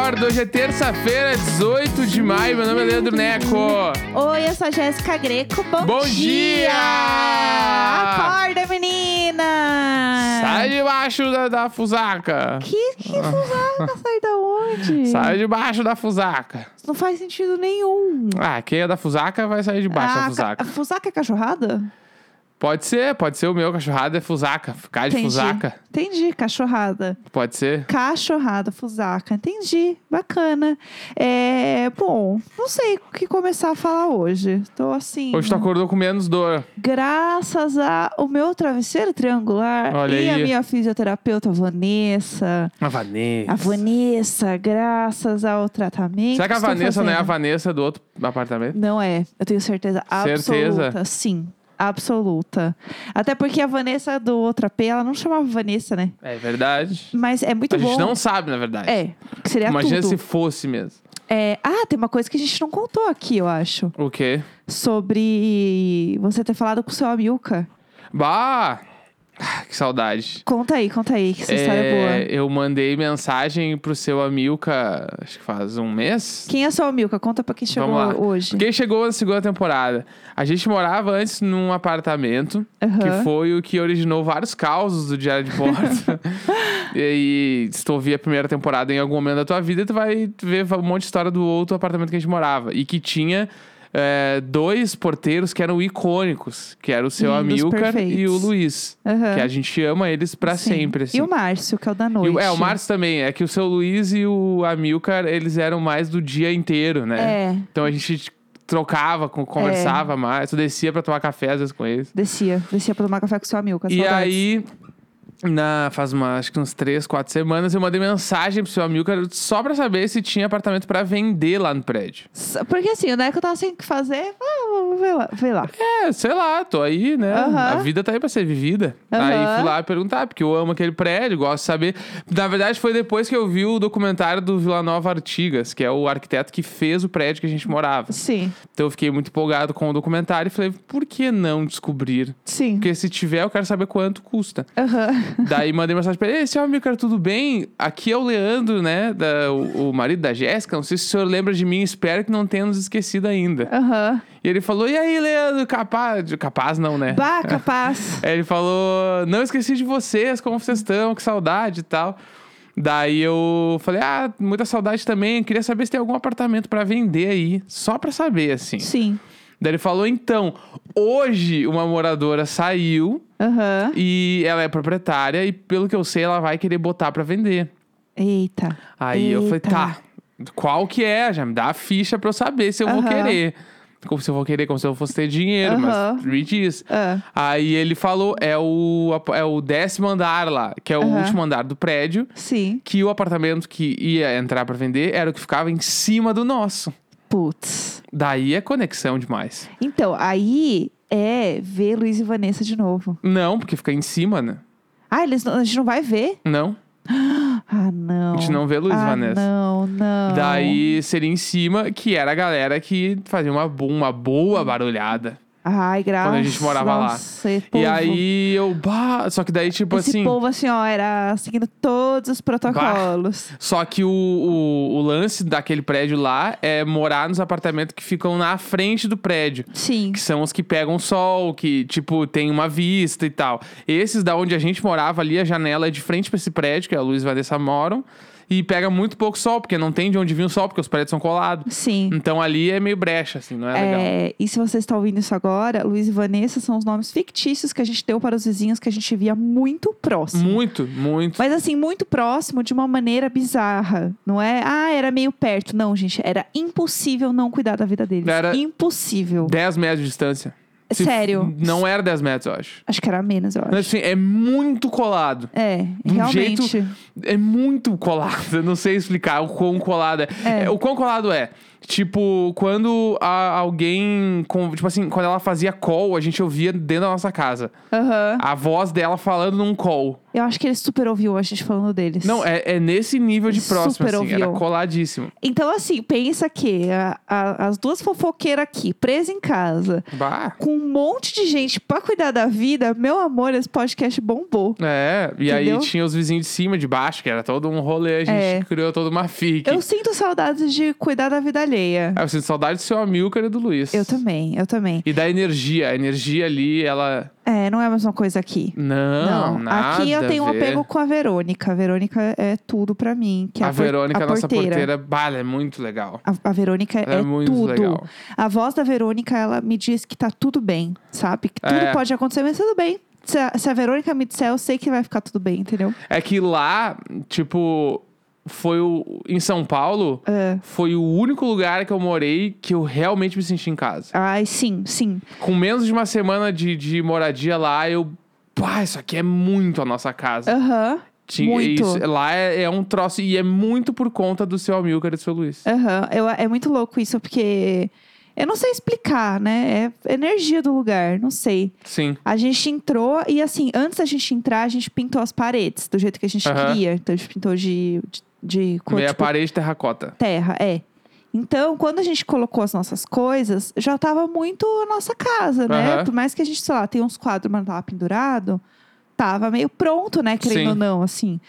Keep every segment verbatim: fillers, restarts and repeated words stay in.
acorda. Hoje é terça-feira, dezoito de maio. Meu nome é Leandro Neco. Oi, eu sou a Jéssica Greco. Bom, Bom dia! dia! Acorda, menina! Sai debaixo da, da fusaca. Que, que fusaca? Sai da onde? Sai debaixo da fusaca. Não faz sentido nenhum. Ah, quem é da fusaca vai sair debaixo Ah, da fusaca. ca- fusaca é cachorrada? Pode ser, pode ser o meu cachorrada é fusaca. Cai de Entendi. fusaca. Entendi, cachorrada. Pode ser. Cachorrada, fusaca. Entendi. Bacana. É, bom, não sei o que começar a falar hoje. Tô assim... Hoje tu acordou com menos dor. Graças ao meu travesseiro triangular Olha e aí. a minha fisioterapeuta Vanessa. A Vanessa. A Vanessa, graças ao tratamento. Será que a estou Vanessa não é a fazendo. Vanessa do outro apartamento? Não é, eu tenho certeza Certeza? absoluta. Sim, absoluta. Até porque a Vanessa do outro A P, ela não chamava Vanessa, né? É verdade. Mas é muito A bom. gente não sabe, na verdade. É, que seria Imagina tudo. se fosse mesmo. É, ah, tem uma coisa que a gente não contou aqui, eu acho. O quê? Sobre você ter falado com o seu Amilcar. Bah! Ah, que saudade. Conta aí, conta aí, que essa história é boa. Eu mandei mensagem pro seu Amilcar, acho que faz um mês. Quem é seu Amilcar? Conta pra quem chegou Vamos lá. hoje. Quem chegou na segunda temporada? A gente morava antes num apartamento, Aham. que foi o que originou vários causos do Diário de Bordo. E aí, se tu ouvir a primeira temporada em algum momento da tua vida, tu vai ver um monte de história do outro apartamento que a gente morava. E que tinha é, dois porteiros que eram icônicos, que era o seu Lindos, Amilcar perfeitos. e o Luiz. Aham. Que a gente ama eles pra Sim. sempre, assim. E o Márcio, que é o da E noite. o- é, o Márcio também. É que o seu Luiz e o Amilcar, eles eram mais do dia inteiro, né? É, Então a gente trocava, com- conversava mais. Tu descia pra tomar café às vezes com eles. descia. Descia pra tomar café com o seu Amilcar. E saudades. aí, na, faz uma, acho que uns três, quatro semanas, eu mandei mensagem pro seu Amilcar só pra saber se tinha apartamento pra vender lá no prédio. S- Porque assim, o Neco tava sem o que fazer. Ah, vamos ver lá. Vê lá. É, sei lá, tô aí, né? Aham. A vida tá aí pra ser vivida. Aham. Aí fui lá perguntar, porque eu amo aquele prédio, gosto de saber. Na verdade, foi depois que eu vi o documentário do Vila Nova Artigas, que é o arquiteto que fez o prédio que a gente morava. Sim, Então eu fiquei muito empolgado com o documentário e falei, por que não descobrir? sim. Porque se tiver, eu quero saber quanto custa. Aham. Daí mandei mensagem pra ele, ei, seu amigo, cara, tudo bem? Aqui é o Leandro, né, da, o, o marido da Jéssica, não sei se o senhor lembra de mim, espero que não tenha nos esquecido ainda. Aham. E ele falou, e aí, Leandro, capaz... Capaz não, né? Bah, capaz. Aí ele falou, não esqueci de vocês, como vocês estão, que saudade e tal. Daí eu falei, ah, muita saudade também, queria saber se tem algum apartamento pra vender aí, só pra saber, assim. Sim. Daí ele falou, então, hoje uma moradora saiu Aham. e ela é proprietária e, pelo que eu sei, ela vai querer botar pra vender. Eita. Aí eu falei, Eita. tá, qual que é? Já me dá a ficha pra eu saber se eu vou Aham. querer. Como se eu vou querer, como se eu fosse ter dinheiro, Aham. mas me diz. Ah. Aí ele falou, é o, é o décimo andar lá, que é o Aham. último andar do prédio, Sim. que o apartamento que ia entrar pra vender era o que ficava em cima do nosso. Putz. Daí é conexão demais. Então, aí é ver Luiz e Vanessa de novo. Não, porque fica em cima, né? Ah, eles, não- a gente não vai ver? Não, Ah, não. a gente não vê Luiz e ah, Vanessa. não, não. Daí seria em cima, que era a galera que fazia uma, bo- uma boa barulhada. Ai, graças. Quando a gente morava lá. Nossa, esse E povo. aí eu, bah, só que daí tipo Esse assim... povo, assim, ó, era seguindo todos os protocolos. Só que o, o, o lance daquele prédio lá é morar nos apartamentos que ficam na frente do prédio. Sim. Que são os que pegam sol, que, tipo, tem uma vista e tal. Esses da onde a gente morava ali, a janela é de frente pra esse prédio, que a Luiz e a Vanessa moram. E pega muito pouco sol, porque não tem de onde vir o sol, porque os prédios são colados. Sim. Então ali é meio brecha, assim, não é, legal. É, e se você está ouvindo isso agora, Luiz e Vanessa são os nomes fictícios que a gente deu para os vizinhos que a gente via muito próximo. Muito, muito. Mas assim, muito próximo de uma maneira bizarra. Não é, ah, era meio perto. Não, gente, era impossível não cuidar da vida deles. Era Impossível. dez metros de distância. Se Sério. f- Não era dez metros, eu acho. Acho que era menos, eu acho. Mas assim, é muito colado. É, De um realmente. jeito- É muito colado. Eu não sei explicar o quão colado é. É. É, o quão colado é. Tipo, quando a- alguém... com- tipo assim, quando ela fazia call, a gente ouvia dentro da nossa casa. Aham. A voz dela falando num call. Eu acho que ele super ouviu a gente falando deles. Não, é, é nesse nível de Ele próximo, super assim. Era ouviu. coladíssimo. Então, assim, pensa que a- a- as duas fofoqueiras aqui, presas em casa, Bah. com um monte de gente pra cuidar da vida, meu amor, esse podcast bombou. É, e Entendeu? aí tinha os vizinhos de cima, de baixo, que era todo um rolê. A gente É. criou toda uma fique. Eu sinto saudades de cuidar da vida alheia. Ah, eu sinto saudade do seu Amilcar e do Luiz. Eu também, eu também. E da energia. A energia ali, ela... É, não é a mesma coisa aqui. Não, nada aqui eu tenho um a ver. apego com a Verônica. A Verônica é tudo pra mim. Que é A a, por- Verônica, a a nossa porteira. porteira, bah, ela é muito legal. A, a Verônica Ela é é, muito tudo. legal. A voz da Verônica, ela me diz que tá tudo bem, sabe? Que tudo É. pode acontecer, mas tudo bem. Se a, se a Verônica me disser, eu sei que vai ficar tudo bem, entendeu? É que lá, tipo, foi o... Em São Paulo, É. foi o único lugar que eu morei que eu realmente me senti em casa. Ai, sim, sim. Com menos de uma semana de, de moradia lá, eu... Pá, isso aqui é muito a nossa casa. Aham. Tinha- muito. isso- lá é, é um troço... E é muito por conta do seu Amilcar e do seu Luiz. Aham. Eu- É muito louco isso, porque... Eu não sei explicar, né? É energia do lugar, não sei. Sim. A gente entrou e, assim, antes da gente entrar, a gente pintou as paredes do jeito que a gente Aham. queria. Então, a gente pintou de, de, de cor, Meia tipo, parede terracota. terra, é. Então, quando a gente colocou as nossas coisas, já tava muito a nossa casa, né? Aham. Por mais que a gente, sei lá, tenha uns quadros, mas não tava pendurado, tava meio pronto, né? Querendo Sim. ou não, assim.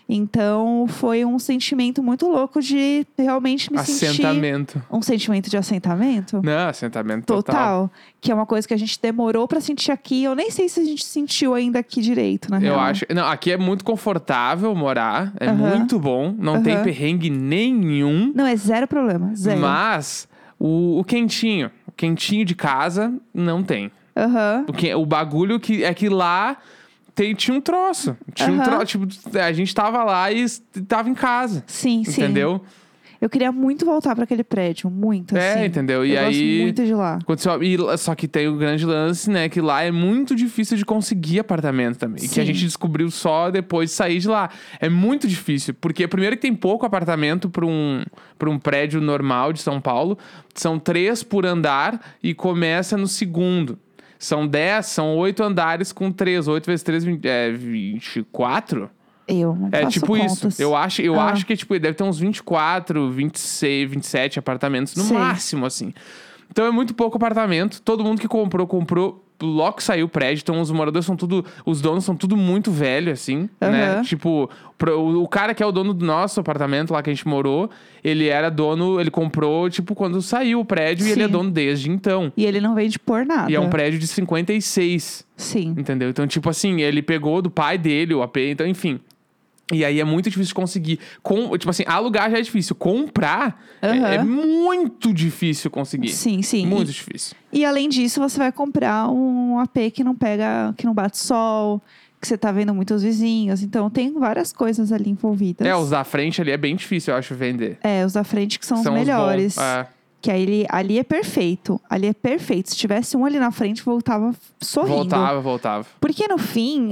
Então, foi um sentimento muito louco de realmente me sentir... Assentamento. Um sentimento de assentamento? Não, assentamento total. Total. Que é uma coisa que a gente demorou pra sentir aqui. Eu nem sei se a gente sentiu ainda aqui direito, na Eu real. acho. Não, aqui é muito confortável morar. É Aham. muito bom. Não tem Aham. perrengue nenhum. Não, é zero problema. Zero. Mas o, o quentinho. O quentinho de casa não tem. Aham. O, que, o bagulho que é que lá tem, tinha um troço. Tinha um Aham. troço. Tipo, a gente tava lá e s- tava em casa. Sim, sim. Entendeu? Eu queria muito voltar pra aquele prédio. Muito, É, assim. entendeu? E Eu aí- gosto muito de lá. Aconteceu, e, lá- só que tem o grande lance, né? Que lá é muito difícil de conseguir apartamento também. E que a Sim. gente descobriu só depois de sair de lá. É muito difícil. Porque, primeiro, que tem pouco apartamento para um, pra um prédio normal de São Paulo. São três por andar e começa no segundo. São dez, são oito andares com três. Oito vezes três, vinte, é vinte e quatro? Eu não É faço tipo contas. isso. Eu acho, eu Ah. acho que tipo, deve ter uns vinte e quatro, vinte e seis, vinte e sete apartamentos no Sei. máximo, assim. Então é muito pouco apartamento. Todo mundo que comprou, comprou logo que saiu o prédio. Então os moradores são tudo. Os donos são tudo muito velho, assim, né? Aham. Tipo, pro- o, o cara que é o dono do nosso apartamento lá que a gente morou, ele era dono, ele comprou, tipo, quando saiu o prédio e ele é Sim. dono desde então. E ele não vende por nada. E é um prédio de cinquenta e seis. Sim. Entendeu? Então, tipo assim, ele pegou do pai dele o A P, então, enfim. E aí é muito difícil de conseguir. Com, tipo assim, alugar já é difícil. Comprar é, Aham. é muito difícil conseguir. Sim, sim. Muito E, difícil. e além disso, você vai comprar um A P que não pega, que não bate sol, que você tá vendo muitos vizinhos. Então tem várias coisas ali envolvidas. É, os da frente ali é bem difícil, eu acho, vender. É, os da frente que são, São os melhores. bons. É, Que aí ele, ali é perfeito. Ali é perfeito. Se tivesse um ali na frente, voltava sorrindo. voltava, voltava. Porque no fim,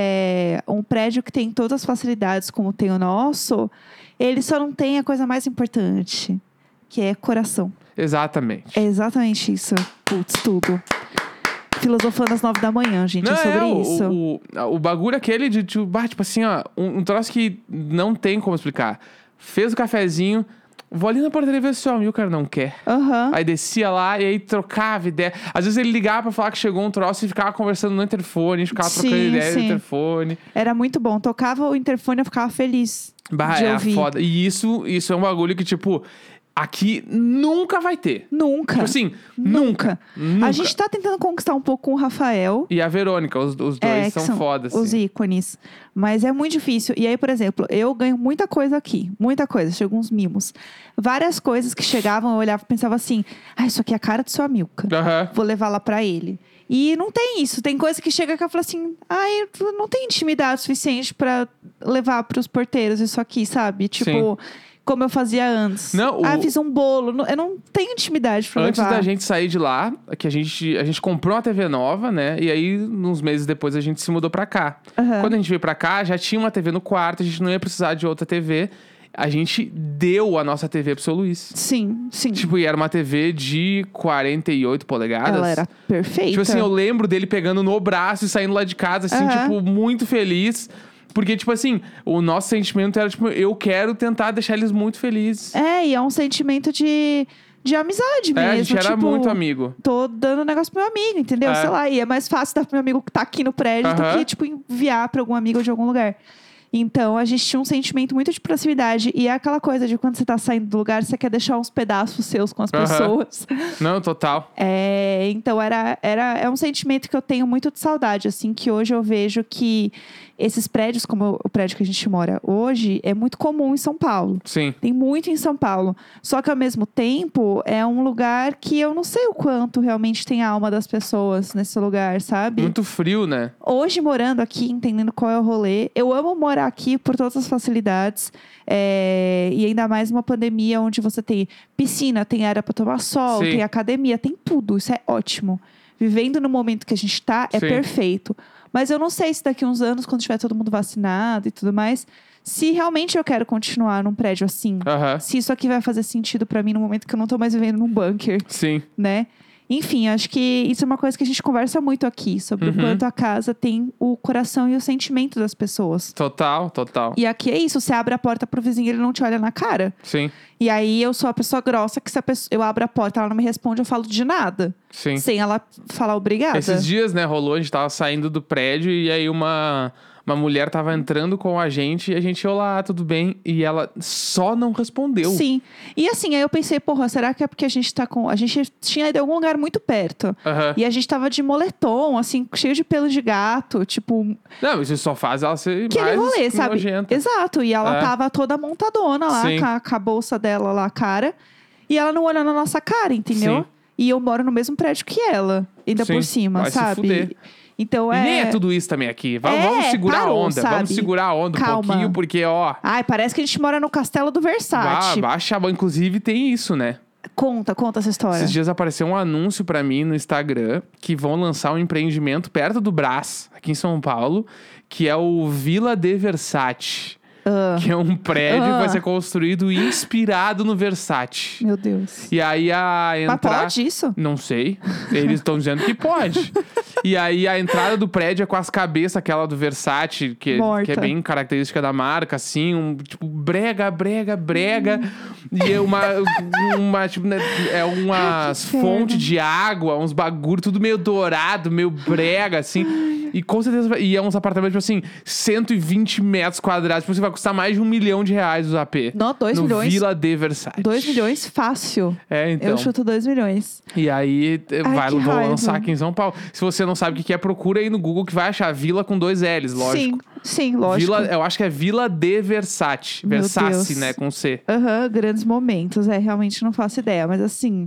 é um prédio que tem todas as facilidades como tem o nosso, ele só não tem a coisa mais importante, que é coração. Exatamente. É exatamente isso. Putz, tudo. Filosofando às nove da manhã, gente, Não, é sobre é, o, isso. O, o, o bagulho aquele de, tipo, bah, tipo assim, ó, um, um troço que não tem como explicar. Fez o cafezinho, vou ali na portaria ver se o amigo, o cara não quer. Aham. Aí descia lá e aí trocava ideia. Às vezes ele ligava pra falar que chegou um troço e ficava conversando no interfone, a gente ficava Sim, trocando ideia no sim. interfone. Era muito bom. Tocava o interfone, eu ficava feliz Bah, de é ouvir. foda. E isso, isso é um bagulho que, tipo, aqui nunca vai ter. Nunca. Tipo assim, nunca. Nunca. A gente tá tentando conquistar um pouco com o Rafael. E a Verônica, os, os dois É, que são, fodas. Os Assim. ícones. Mas é muito difícil. E aí, por exemplo, eu ganho muita coisa aqui. Muita coisa. Chegam uns mimos. Várias coisas que chegavam, eu olhava e pensava assim: ah, isso aqui é a cara do seu Amilcar. Aham. Vou levar lá pra ele. E não tem isso. Tem coisa que chega que eu falo assim: ai, eu não tenho intimidade suficiente pra levar pros porteiros isso aqui, sabe? Tipo, como eu fazia antes. Não, o- Ah, fiz um bolo. Não- Eu não tenho intimidade pra Antes levar. da gente sair de lá, que a gente, a gente comprou uma T V nova, né? E aí, uns meses depois, a gente se mudou pra cá. Aham. Quando a gente veio pra cá, já tinha uma T V no quarto, a gente não ia precisar de outra T V. A gente deu a nossa T V pro seu Luiz. Sim, sim. Tipo, e era uma T V de quarenta e oito polegadas. Ela era perfeita. Tipo assim, eu lembro dele pegando no braço e saindo lá de casa, assim, Aham. tipo, muito feliz. Porque, tipo assim, o nosso sentimento era, tipo, eu quero tentar deixar eles muito felizes. É, e é um sentimento de, de amizade mesmo. É, a gente era tipo, muito amigo. Tô dando um negócio pro meu amigo, entendeu? É. Sei lá, e é mais fácil dar pro meu amigo que tá aqui no prédio do Aham. que, tipo, enviar pra algum amigo de algum lugar. Então, a gente tinha um sentimento muito de proximidade. E é aquela coisa de quando você tá saindo do lugar, você quer deixar uns pedaços seus com as Aham. pessoas. Não, total. É, então, era, era, é um sentimento que eu tenho muito de saudade, assim, que hoje eu vejo que esses prédios, como o prédio que a gente mora hoje, é muito comum em São Paulo. Sim. Tem muito em São Paulo. Só que, ao mesmo tempo, é um lugar que eu não sei o quanto realmente tem a alma das pessoas nesse lugar, sabe? Muito frio, né? Hoje, morando aqui, entendendo qual é o rolê, eu amo morar aqui por todas as facilidades. É, e ainda mais uma pandemia onde você tem piscina, tem área pra tomar sol, Sim. tem academia, tem tudo. Isso é ótimo. Vivendo no momento que a gente tá, é Sim. perfeito. Mas eu não sei se daqui a uns anos, quando tiver todo mundo vacinado e tudo mais, se realmente eu quero continuar num prédio assim. Aham. Se isso aqui vai fazer sentido pra mim no momento que eu não tô mais vivendo num bunker, Sim. né? Enfim, acho que isso é uma coisa que a gente conversa muito aqui, sobre Uhum. o quanto a casa tem o coração e o sentimento das pessoas. Total, total. E aqui é isso, você abre a porta pro vizinho e ele não te olha na cara. Sim, E aí eu sou a pessoa grossa que se a pessoa, eu abro a porta, ela não me responde, eu falo de nada. sim. Sem ela falar obrigada. Esses dias, né, rolou, a gente tava saindo do prédio e aí uma, uma mulher tava entrando com a gente e a gente, olá, tudo bem? E ela só não respondeu. Sim. E assim, aí eu pensei, porra, será que é porque a gente tá com... A gente tinha ido em algum lugar muito perto. Aham. E a gente tava de moletom, assim, cheio de pelo de gato, tipo... Não, isso só faz ela ser Aquele mais rolê, sabe? nojenta. Exato. E ela É. tava toda montadona lá, Sim. com a, com a bolsa dela lá, a cara. E ela não olhando na nossa cara, entendeu? Sim. E eu moro no mesmo prédio que ela, ainda Sim. por cima, Vai se sabe? fuder. Então E é... nem é tudo isso também aqui. Vamos, É, vamos segurar parou, a onda. sabe? Vamos segurar a onda Calma. um pouquinho, porque, ó... Ai, parece que a gente mora no castelo do Ba Versace. baixa a bola. Inclusive, tem isso, né? Conta, conta essa história. Esses dias apareceu um anúncio pra mim no Instagram que vão lançar um empreendimento perto do Brás, aqui em São Paulo, que é o Vila de Versace. Ah. Que é um prédio Ah. que vai ser construído inspirado no Versace. Meu Deus. E aí a Mas entrada... pode isso? Não sei. Eles estão dizendo que pode. E aí a entrada do prédio é com as cabeças, aquela do Versace, que, Morta. que é bem característica da marca, assim, um tipo brega, brega, brega. E é uma, uma tipo, né, é umas Que inferno. fontes de água, uns bagulho, tudo meio dourado, meio brega, assim. E com certeza, e é uns apartamentos, tipo assim, cento e vinte metros quadrados. Tipo, você vai custar mais de um milhão de reais os A P. Não, dois no milhões. Vila de Versace. Dois milhões fácil. É, então. Eu chuto dois milhões. E aí, eh, Ai, vai, que vou raiva. lançar aqui em São Paulo. Se você não sabe o que que é, procura aí no Google que vai achar Vila com dois L's, lógico. Sim, sim, lógico. Vila, eu acho que é Vila de Versace. Meu Versace, Deus. né? Com C. Aham, grandes momentos. É, realmente não faço ideia. Mas assim...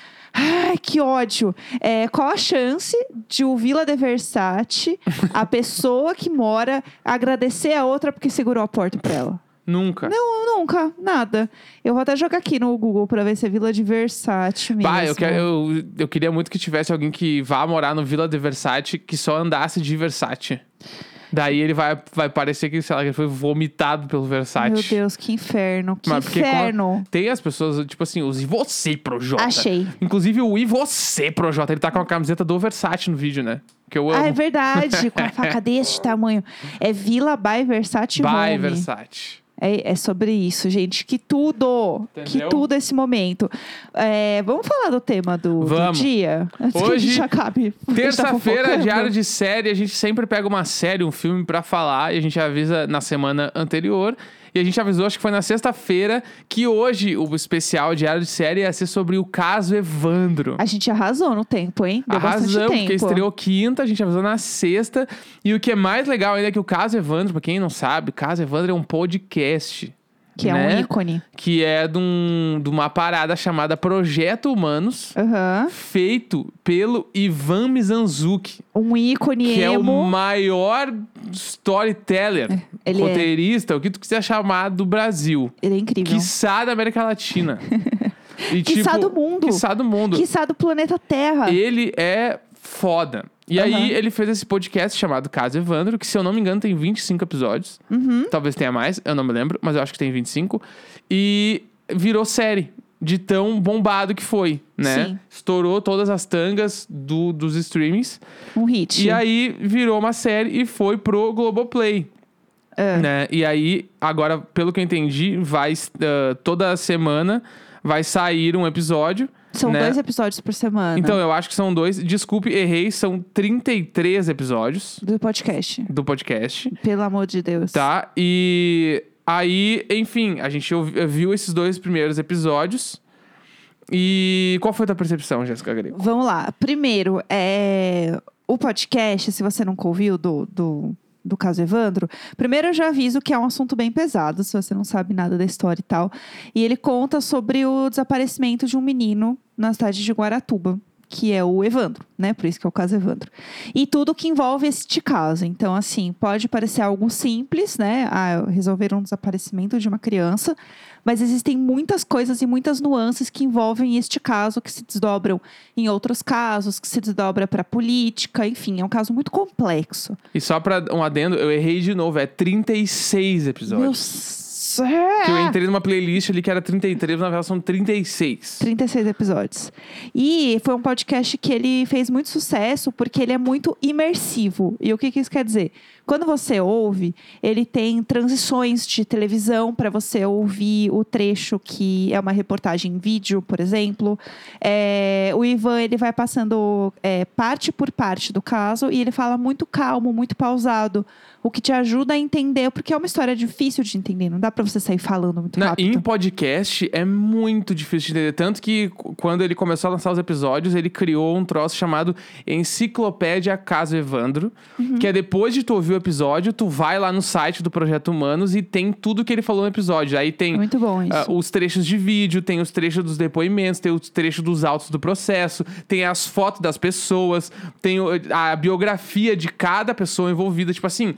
Ai, que ódio. É, qual a chance de o Vila de Versace, a pessoa que mora, agradecer a outra porque segurou a porta pra ela? Nunca. Não, nunca. Nada. Eu vou até jogar aqui no Google pra ver se é Vila de Versace mesmo. Bah, eu, quero- eu, eu queria muito que tivesse alguém que vá morar no Vila de Versace que só andasse de Versace. Daí ele vai, vai parecer que, sei lá, que ele foi vomitado pelo Versace. Meu Deus, que inferno. Que Mas porque inferno. Tem as pessoas, tipo assim, os e você, Projota. Achei. Inclusive o e você, Projota. Ele tá com a camiseta do Versace no vídeo, né? Que eu amo. Ah, é verdade. Com a faca deste tamanho. É Vila by Versace By Home. Versace. É, é sobre isso, gente. Que tudo! Entendeu? Que tudo esse momento. É, vamos falar do tema do, do Vamos. dia? Antes que a Hoje, gente acabe. Terça-feira, tá diário de série. A gente sempre pega uma série, um filme pra falar. E a gente avisa na semana anterior. E a gente avisou, acho que foi na sexta-feira, que hoje o especial diário de série ia ser sobre o caso Evandro. A gente arrasou no tempo, hein? Deu bastante Arrasamos, tempo. porque estreou quinta, a gente avisou na sexta. E o que é mais legal ainda é que o Caso Evandro, pra quem não sabe, o Caso Evandro é um podcast. Que é né? um ícone. Que é de, um, de uma parada chamada Projeto Humanos, Aham. feito pelo Ivan Mizanzuki, Um ícone que é o emo. maior storyteller, ele é. roteirista, o que tu quiser chamar do Brasil. Ele é incrível. Quiçá da América Latina. E, Quiçá do mundo. Quiçá do mundo. Quiçá do planeta Terra. Ele é foda. E Aham. aí, ele fez esse podcast chamado Caso Evandro, que, se eu não me engano, tem vinte e cinco episódios. Uhum. Talvez tenha mais, eu não me lembro, mas eu acho que tem vinte e cinco. E virou série, de tão bombado que foi, né? Sim. Estourou todas as tangas do, dos streamings. Um hit. E aí, virou uma série e foi pro Globoplay. É. Né? E aí, agora, pelo que eu entendi, vai uh, toda semana vai sair um episódio. São né? dois episódios por semana. Então, eu acho que são dois. Desculpe, errei. São trinta e três episódios Do podcast. do podcast. Pelo amor de Deus. Tá? E aí, enfim, a gente ouvi- viu esses dois primeiros episódios. E qual foi a tua percepção, Jéssica Greco? Vamos lá. Primeiro, é... o podcast, se você nunca ouviu do, do, do caso Evandro, primeiro eu já aviso que é um assunto bem pesado, se você não sabe nada da história e tal. E ele conta sobre o desaparecimento de um menino na cidade de Guaratuba, que é o Evandro, né? Por isso que é o caso Evandro. E tudo que envolve este caso. Então, assim, pode parecer algo simples, né? Ah, resolver um desaparecimento de uma criança. Mas existem muitas coisas e muitas nuances que envolvem este caso, que se desdobram em outros casos, que se desdobra para política, enfim, é um caso muito complexo. E só pra um adendo, eu errei de novo. É trinta e seis episódios. Meu céu! Que eu entrei numa playlist ali que era trinta e três, na verdade são trinta e seis. trinta e seis episódios. E foi um podcast que ele fez muito sucesso porque ele é muito imersivo. E o que, que isso quer dizer? Quando você ouve, ele tem transições de televisão para você ouvir o trecho que é uma reportagem em vídeo, por exemplo. É, o Ivan, ele vai passando é, parte por parte do caso e ele fala muito calmo, muito pausado. O que te ajuda a entender, porque é uma história difícil de entender. Não dá pra você sair falando muito Na, rápido. em podcast é muito difícil de entender. Tanto que c- quando ele começou a lançar os episódios, ele criou um troço chamado Enciclopédia Caso Evandro. Uhum. Que é depois de tu ouvir o episódio, tu vai lá no site do Projeto Humanos e tem tudo que ele falou no episódio. Aí tem É muito bom isso. ah, os trechos de vídeo, tem os trechos dos depoimentos, tem os trechos dos autos do processo, tem as fotos das pessoas, tem o- a biografia de cada pessoa envolvida. Tipo assim,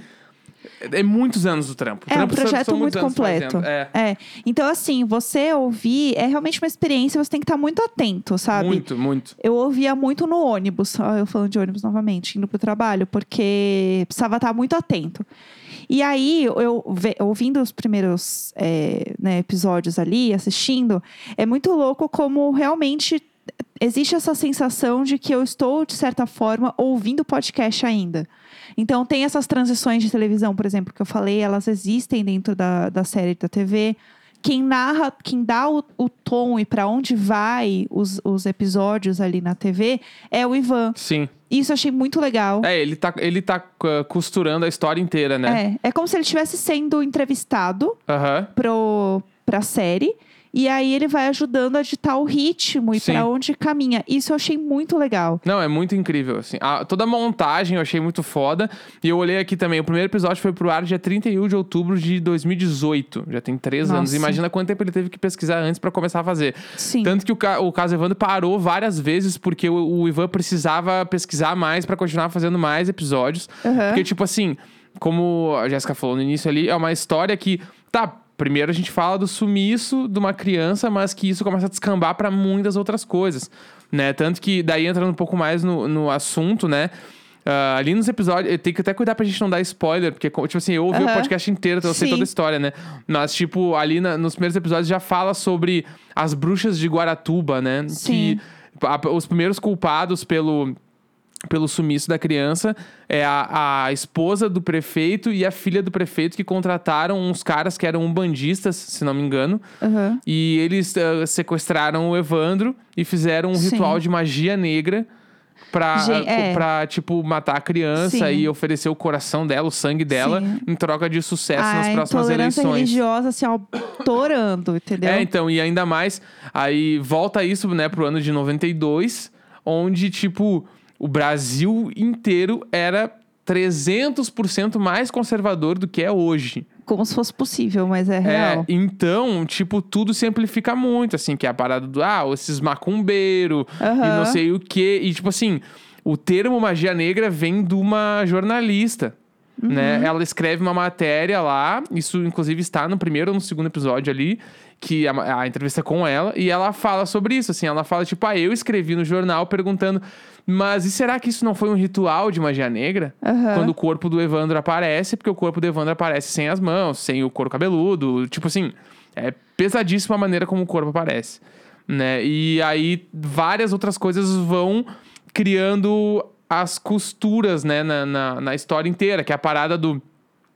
é é muitos anos do trampo. O É um trampo são- projeto são muitos muito anos completo. fazendo. É. É. Então, assim, você ouvir é realmente uma experiência, você tem que estar muito atento, sabe? Muito, muito. Eu ouvia muito no ônibus, ó, eu falando de ônibus novamente, indo pro trabalho, porque precisava estar muito atento. E aí, eu ve- ouvindo os primeiros é, né, episódios ali, assistindo, é muito louco como realmente existe essa sensação de que eu estou, de certa forma, ouvindo podcast ainda. Então, tem essas transições de televisão, por exemplo, que eu falei, elas existem dentro da, da série da T V. Quem narra, quem dá o, o tom e para onde vai os, os episódios ali na T V é o Ivan. Sim. Isso eu achei muito legal. É, ele tá, ele tá uh, costurando a história inteira, né? É, é como se ele estivesse sendo entrevistado Aham. pro, pra série. E aí ele vai ajudando a ditar o ritmo e Sim. para onde caminha. Isso eu achei muito legal. Não, é muito incrível, assim. A- toda a montagem eu achei muito foda. E eu olhei aqui também. O primeiro episódio foi pro ar dia trinta e um de outubro de dois mil e dezoito. Já tem três Nossa. anos. Imagina quanto tempo ele teve que pesquisar antes pra começar a fazer. Sim. Tanto que o, ca- o caso Evandro parou várias vezes porque o, o Ivan precisava pesquisar mais pra continuar fazendo mais episódios. Aham. Porque, tipo assim, como a Jéssica falou no início ali, é uma história que... Tá, primeiro a gente fala do sumiço de uma criança, mas que isso começa a descambar pra muitas outras coisas, né? Tanto que daí entrando um pouco mais no, no assunto, né? Ah, ali nos episódios, tem que até cuidar pra gente não dar spoiler, porque, tipo assim, eu ouvi Aham. o podcast inteiro, então eu sei Sim. toda a história, né? Mas, tipo, ali na- nos primeiros episódios já fala sobre as bruxas de Guaratuba, né? Sim. Que a- os primeiros culpados pelo... pelo sumiço da criança, é a, a esposa do prefeito e a filha do prefeito que contrataram uns caras que eram umbandistas, se não me engano. Aham. E eles ah, sequestraram o Evandro e fizeram um Sim. ritual de magia negra pra, Gen- é. pra, tipo, matar a criança Sim. e oferecer o coração dela, o sangue dela, Sim. em troca de sucesso nas A próximas intolerância eleições. religiosa, assim, ó, torando, entendeu? É, então, e ainda mais, aí volta isso, né, pro ano de noventa e dois, onde, tipo, o Brasil inteiro era trezentos por cento mais conservador do que é hoje. Como se fosse possível, mas é É, real. então, tipo, tudo se amplifica muito, assim, que é a parada do, ah, esses macumbeiro e Aham. não sei o quê. E, tipo assim, o termo magia negra vem de uma jornalista, Uhum. né? Ela escreve uma matéria lá, isso inclusive está no primeiro ou no segundo episódio ali, que a, a entrevista é com ela, e ela fala sobre isso, assim, ela fala, tipo, ah, eu escrevi no jornal perguntando, mas e será que isso não foi um ritual de magia negra? Aham. Quando o corpo do Evandro aparece, porque o corpo do Evandro aparece sem as mãos, sem o couro cabeludo, tipo assim, é pesadíssima a maneira como o corpo aparece, né? E aí várias outras coisas vão criando as costuras, né, na, na, na história inteira, que é a parada do...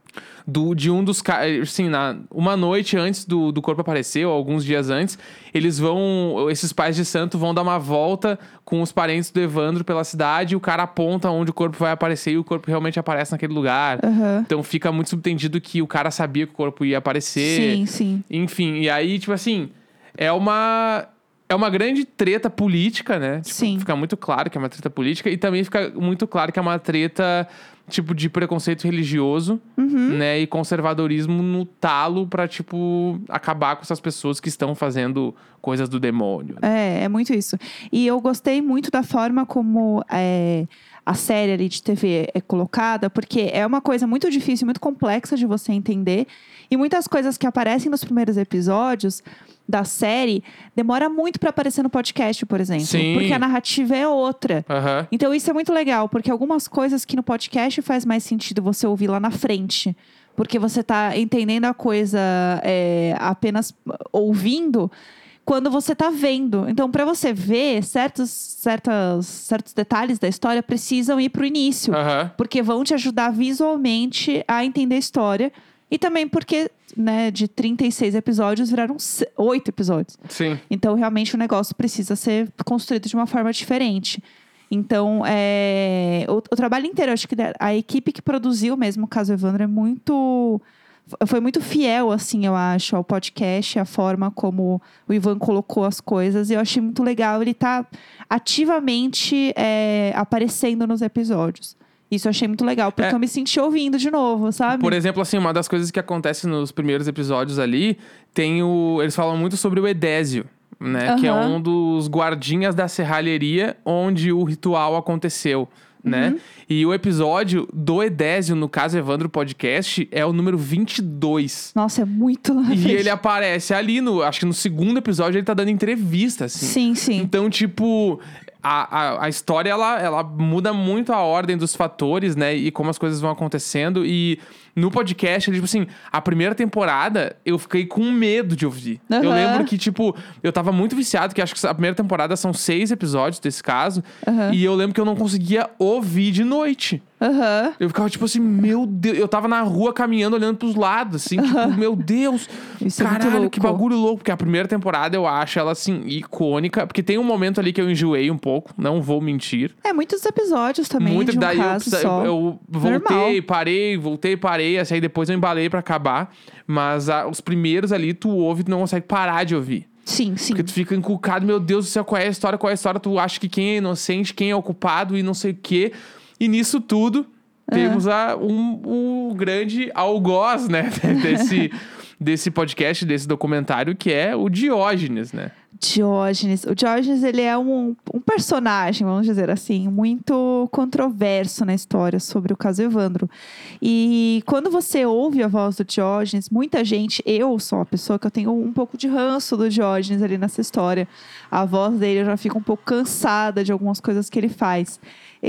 do, de um dos caras. Assim, na, uma noite antes do, do corpo aparecer, ou alguns dias antes, eles vão. Esses pais de santo vão dar uma volta com os parentes do Evandro pela cidade e o cara aponta onde o corpo vai aparecer e o corpo realmente aparece naquele lugar. Aham. Então fica muito subtendido que o cara sabia que o corpo ia aparecer. Sim, sim. Enfim, e aí, tipo assim, é uma. É uma grande treta política, né? Tipo, Sim. fica muito claro que é uma treta política. E também fica muito claro que é uma treta, tipo, de preconceito religioso, Uhum. né? E conservadorismo no talo pra, tipo, acabar com essas pessoas que estão fazendo coisas do demônio. É, é muito isso. E eu gostei muito da forma como é, a série ali de T V é colocada, porque é uma coisa muito difícil, muito complexa de você entender. E muitas coisas que aparecem nos primeiros episódios da série demora muito pra aparecer no podcast, por exemplo. Sim. Porque a narrativa é outra. Aham. Então isso é muito legal, porque algumas coisas que no podcast faz mais sentido você ouvir lá na frente. Porque você tá entendendo a coisa é, apenas ouvindo quando você tá vendo. Então, pra você ver, certos, certas, certos detalhes da história precisam ir pro início. Aham. Porque vão te ajudar visualmente a entender a história. E também porque, né, de trinta e seis episódios viraram oito episódios. Sim. Então, realmente, o negócio precisa ser construído de uma forma diferente. Então, é, o, o trabalho inteiro, acho que a equipe que produziu mesmo o caso Evandro é muito... Foi muito fiel, assim, eu acho, ao podcast, a forma como o Ivan colocou as coisas. E eu achei muito legal ele tá ativamente é, aparecendo nos episódios. Isso eu achei muito legal, porque É. eu me senti ouvindo de novo, sabe? Por exemplo, assim, uma das coisas que acontece nos primeiros episódios ali, tem o... Eles falam muito sobre o Edésio, né? Que é Aham. um dos guardinhas da serralheria onde o ritual aconteceu, né? Uhum. E o episódio do Edésio, no caso Evandro Podcast, é o número vinte e dois. Nossa, é muito lá na E frente. ele aparece ali, no, acho que no segundo episódio, ele tá dando entrevista, assim. Sim, sim. Então, tipo, a, a, a história, ela, ela muda muito a ordem dos fatores, né? E como as coisas vão acontecendo. E no podcast, tipo assim, a primeira temporada, eu fiquei com medo de ouvir. Aham. Eu lembro que, tipo, eu tava muito viciado, que acho que a primeira temporada são seis episódios desse caso. Aham. E eu lembro que eu não conseguia ouvir de noite. Aham. Eu ficava tipo assim, meu Deus. Eu tava na rua caminhando, olhando pros lados, assim, tipo, meu Deus. Isso é muito Caralho, louco. que bagulho louco. Porque a primeira temporada eu acho ela, assim, icônica. Porque tem um momento ali que eu enjoei um pouco, não vou mentir. É, muitos episódios também, Muito, de um daí eu, caso precisa- só. eu, eu voltei, Normal. parei, voltei, parei. Assim, aí depois eu embalei pra acabar. Mas ah, os primeiros ali, tu ouve, tu não consegue parar de ouvir. Sim, sim. Porque tu fica encucado, meu Deus do céu, qual é a história, qual é a história? Tu acha que quem é inocente, quem é o culpado e não sei o quê. E nisso tudo, temos a, um, um grande algoz, né? Desse, desse podcast, desse documentário, que é o Diógenes, né? Diógenes. O Diógenes, ele é um, um personagem, vamos dizer assim, muito controverso na história sobre o caso Evandro. E quando você ouve a voz do Diógenes, muita gente, eu sou uma pessoa que eu tenho um pouco de ranço do Diógenes ali nessa história. A voz dele, eu já fico um pouco cansada de algumas coisas que ele faz.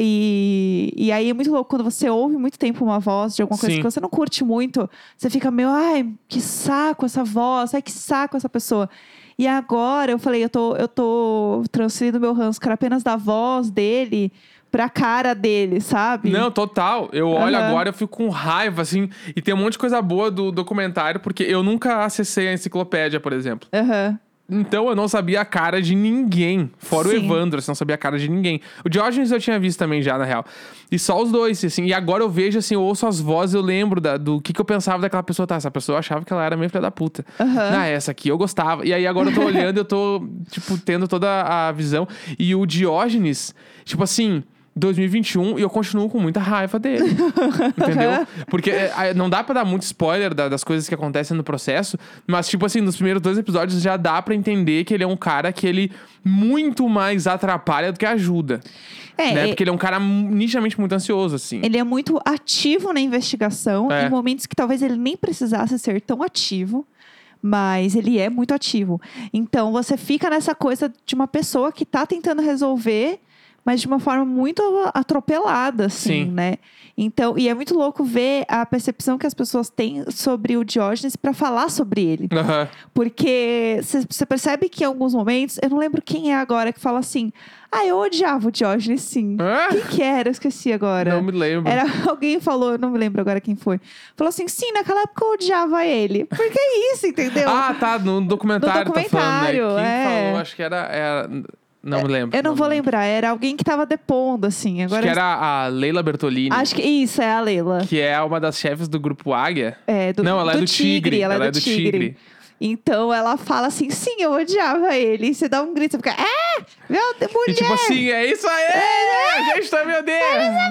E, e aí é muito louco, quando você ouve muito tempo uma voz de alguma coisa Sim. que você não curte muito, você fica meio, ai, que saco essa voz, ai, que saco essa pessoa. E agora eu falei, eu tô, eu tô transferindo meu ranço, cara, apenas da voz dele pra cara dele, sabe? Não, total. Eu olho Aham. agora, eu fico com raiva, assim. E tem um monte de coisa boa do documentário, porque eu nunca acessei a enciclopédia, por exemplo. Aham. Então eu não sabia a cara de ninguém. Fora Sim. o Evandro, assim, não sabia a cara de ninguém. O Diógenes eu tinha visto também já, na real. E só os dois, assim. E agora eu vejo, assim, eu ouço as vozes, eu lembro da- do que, que eu pensava daquela pessoa. Tá, essa pessoa eu achava que ela era meio filha da puta. Aham. Ah, essa aqui eu gostava. E aí agora eu tô olhando e eu tô, tipo, tendo toda a visão. E o Diógenes, tipo assim... dois mil e vinte e um, e eu continuo com muita raiva dele. Entendeu? Porque é, não dá pra dar muito spoiler da- das coisas que acontecem no processo, mas, tipo assim, nos primeiros dois episódios já dá pra entender que ele é um cara que ele muito mais atrapalha do que ajuda. É, Né? é- Porque ele é um cara nitidamente muito ansioso, assim. ele é muito ativo na investigação, É. em momentos que talvez ele nem precisasse ser tão ativo. Mas ele é muito ativo. Então, você fica nessa coisa de uma pessoa que tá tentando resolver, mas de uma forma muito atropelada, assim, Sim. né? Então, e é muito louco ver a percepção que as pessoas têm sobre o Diógenes pra falar sobre ele. Aham. Porque você percebe que em alguns momentos, eu não lembro quem é agora que fala assim, ah, eu odiava o Diógenes, sim. Hã? Quem que era? Eu esqueci agora. Não me lembro. Era alguém falou, eu não me lembro agora quem foi. Falou assim, sim, naquela época eu odiava ele. Por que isso, entendeu? Ah, tá, no documentário, No tá falando, né? documentário, Quem é. falou, acho que era... era... Não me lembro. Eu não, vou me lembro. lembrar, era alguém que tava depondo, assim. Agora Acho que era a Leila Bertolini, Acho que isso, é a Leila. que é uma das chefes do Grupo Águia. É, do, Não, ela é do Tigre. Ela, Ela é é do do tigre. Tigre. Então ela fala assim, sim, eu odiava ele. E você dá um grito, você fica, é, meu Deus, mulher! E tipo assim, é isso aí! A gente tá, meu Deus!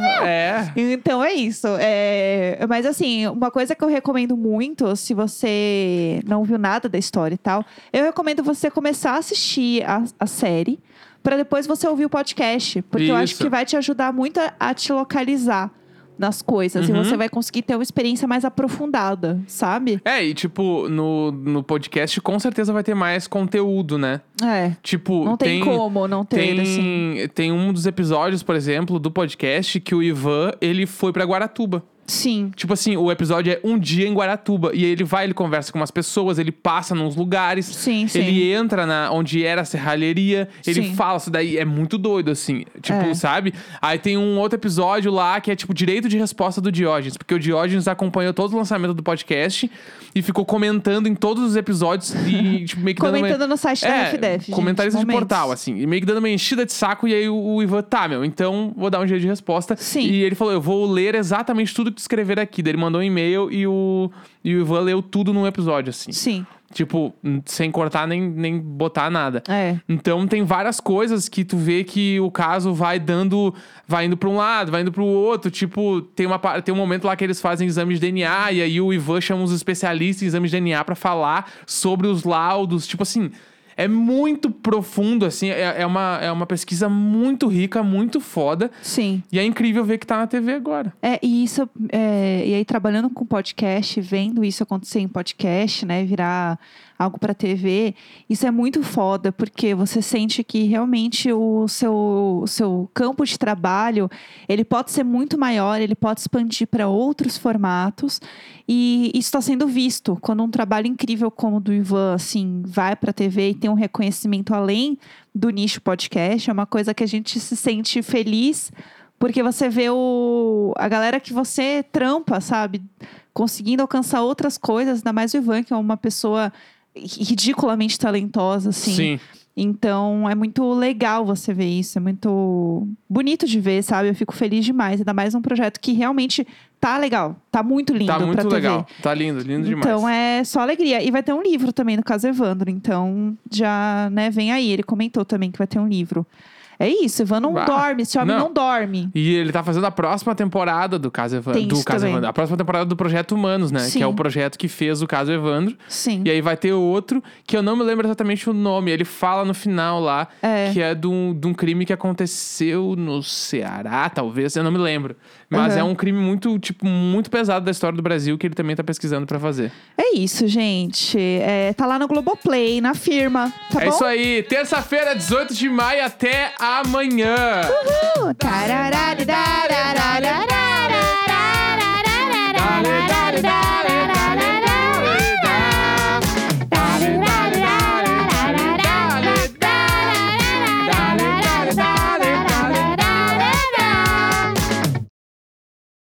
É. Então é isso. É... Mas assim, uma coisa que eu recomendo muito, se você não viu nada da história e tal, eu recomendo você começar a assistir a, a série pra depois você ouvir o podcast. Porque eu acho Isso. que vai te ajudar muito a, a te localizar nas coisas. Uhum. E você vai conseguir ter uma experiência mais aprofundada, sabe? É, e tipo, no, no podcast com certeza vai ter mais conteúdo, né? É. Tipo, Não tem, como não ter, tem, assim. tem um dos episódios, por exemplo, do podcast que o Ivan, ele foi pra Guaratuba. Sim. Tipo assim, o episódio é um dia em Guaratuba. E aí ele vai, ele conversa com umas pessoas, ele passa nos lugares. Sim, sim. Ele entra na onde era a serralheria. Ele Sim. fala, isso daí é muito doido, assim. Tipo, É. sabe? Aí tem um outro episódio lá que é tipo direito de resposta do Diógenes. Porque o Diógenes acompanhou todo o lançamento do podcast e ficou comentando em todos os episódios e tipo, meio que dando Comentando uma... no site da É, F D F, gente, comentarista de momentos. portal, assim. E meio que dando uma enchida de saco. E aí o, o Ivan, tá, meu, então vou dar um jeito de resposta. Sim. E ele falou, eu vou ler exatamente tudo que tu escrever aqui. Daí ele mandou um e-mail e o, e o Ivan leu tudo num episódio, assim. Sim. Tipo, sem cortar nem, nem botar nada. É. Então tem várias coisas que tu vê que o caso vai dando... Vai indo pra um lado, vai indo pro outro. Tipo, tem, uma, pa- tem um momento lá que eles fazem exame de D N A. E aí o Ivan chama os especialistas em exame de D N A pra falar sobre os laudos. Tipo assim... É muito profundo, assim. É, é, uma, é uma pesquisa muito rica, muito foda. Sim. E é incrível ver que tá na T V agora. É, e isso, é, e aí trabalhando com podcast, vendo isso acontecer em podcast, né, virar algo pra T V, isso é muito foda, porque você sente que realmente o seu, o seu campo de trabalho, ele pode ser muito maior, ele pode expandir para outros formatos, e isso está sendo visto. Quando um trabalho incrível como o do Ivan, assim, vai pra T V e tem um reconhecimento além do nicho podcast, é uma coisa que a gente se sente feliz, porque você vê o, a galera que você trampa, sabe? Conseguindo alcançar outras coisas, ainda mais o Ivan, que é uma pessoa ridiculamente talentosa, assim. Sim. Então, é muito legal você ver isso. É muito bonito de ver, sabe? Eu fico feliz demais. Ainda mais um projeto que realmente tá legal. Tá muito lindo Tá pra muito T V. legal. Tá lindo, lindo demais. Então, é só alegria. E vai ter um livro também, no caso Evandro. Então, já, né, vem aí. Ele comentou também que vai ter um livro. É isso, Ivan não Bah. dorme. Esse homem Não. não dorme. E ele tá fazendo a próxima temporada do Caso Evandro. Tem Do isso Caso também. Evandro. A próxima temporada do Projeto Humanos, né? Sim. Que é o projeto que fez o Caso Evandro. Sim. E aí vai ter outro, que eu não me lembro exatamente o nome. Ele fala no final lá, É. que é de um, de um crime que aconteceu no Ceará, talvez. Eu não me lembro. Mas Uhum. é um crime muito, tipo, muito pesado da história do Brasil, que ele também tá pesquisando pra fazer. É isso, gente. É, tá lá no Globoplay, na firma. Tá é bom? isso aí. Terça-feira, dezoito de maio. Até amanhã. Uhul. Tarará, darará, darará.